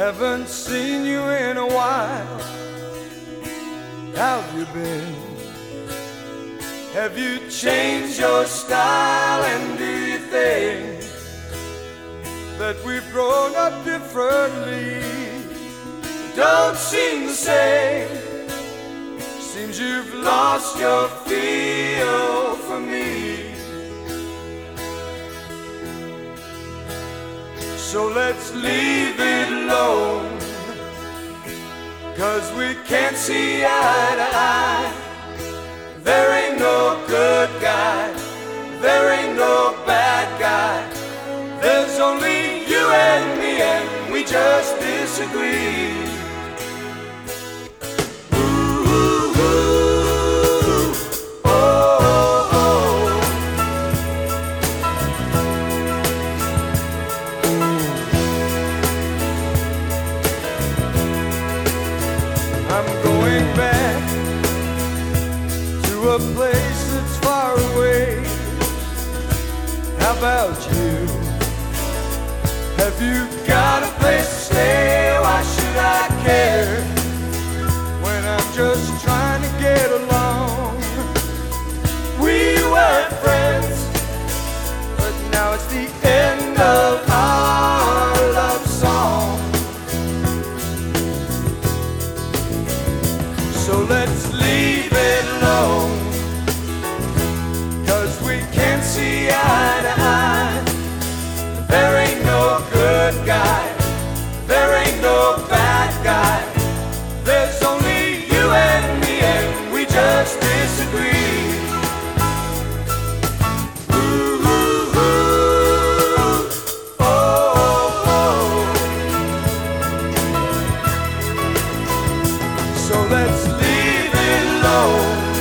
Haven't seen you in a while. How have you been? Have you changed your style? And do you think that we've grown up differently? Don't seem the same. Seems you've lost your feel for me. So let's leave it alone, 'cause we can't see eye to eye. There ain't no good guy, there ain't no bad guy. There's only you and me, and we just disagree. I'm going back to a place that's far away. How about you? Have you got a place to stay? Why should I care when I'm just trying to get along? We were friends, but now it's the end of our love song. So let's leave it alone, 'cause we can't see eye to eye. There ain't no good guy, there ain't no bad guy. There's only you and me, and we just disagree. Ooh, ooh, ooh. Oh, oh. So let's leave it alone.